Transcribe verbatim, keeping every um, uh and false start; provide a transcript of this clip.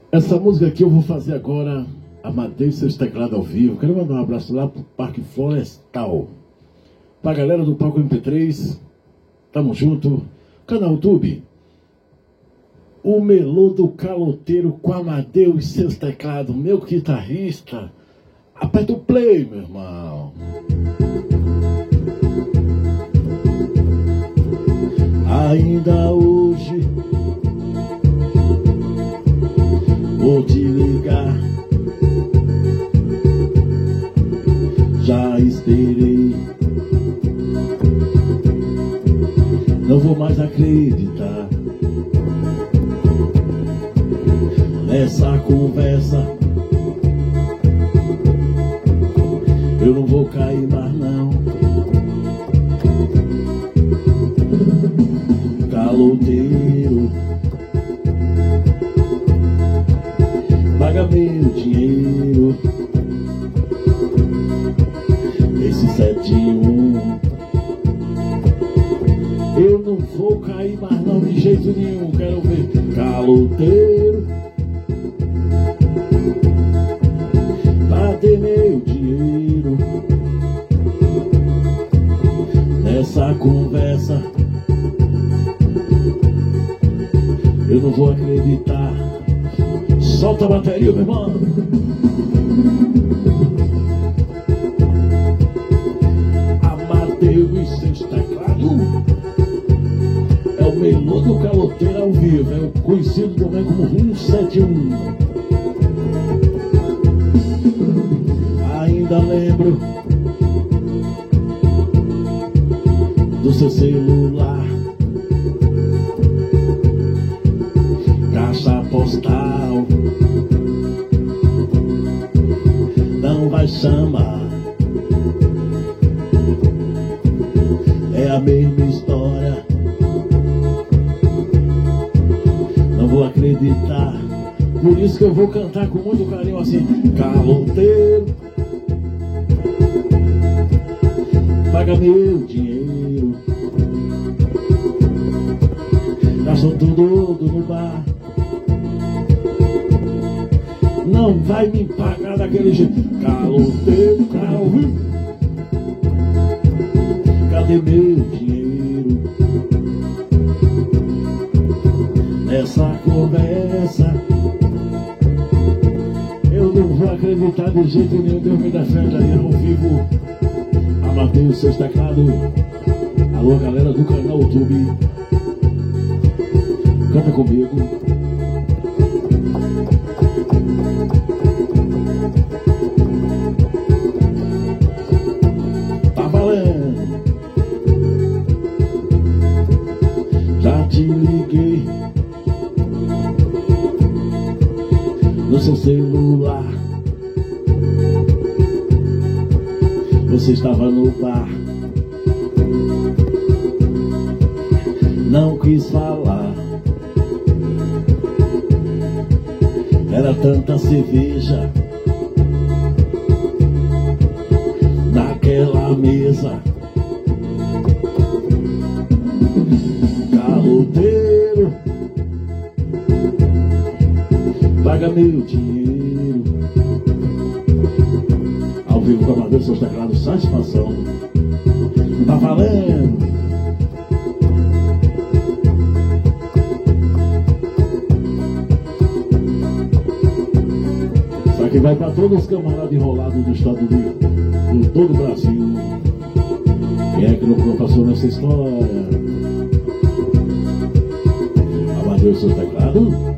Essa música aqui eu vou fazer agora, Amadeus e seus teclados ao vivo. Quero mandar um abraço lá pro Parque Florestal. Pra galera do Palco M P três, tamo junto. Canal YouTube, o Melô do Caloteiro com Amadeus e seus teclados. Meu guitarrista, aperta o play, meu irmão. Ainda hoje vou te ligar, já esperei, não vou mais acreditar nessa conversa, eu não vou cair mais não. Caloteiro, paga meu dinheiro, esse sete um, eu não vou cair mais não de jeito nenhum. Quero ver caloteiro, bater meu dinheiro nessa conversa, eu não vou acreditar. Solta a bateria, meu irmão. Amadeus e seus teclados é o Melô do Caloteiro ao vivo, é o conhecido também como cento e setenta e um. Ainda lembro do seu celular, caixa postal, não vai chamar, é a mesma história, não vou acreditar, por isso que eu vou cantar com muito carinho assim: caloteiro, paga meu dinheiro, gastou tudo no bar, não vai me pagar daquele jeito. Caloteiro, calvo, cadê meu dinheiro nessa conversa? Eu não vou acreditar de jeito nenhum. Deus me defenda aí ao vivo. Amadeus e seus teclados. Alô, galera do canal YouTube, canta comigo. Já te liguei no seu celular, você estava no bar, não quis falar, era tanta cerveja naquela mesa. Caloteiro, paga meu dinheiro, ao vivo com Amadeus, seus teclados, satisfação, tá valendo. Isso aqui vai para todos os camaradas enrolados do estado de, de todo o Brasil. Quem é que não passou nessa história? Amadeus e seus teclados.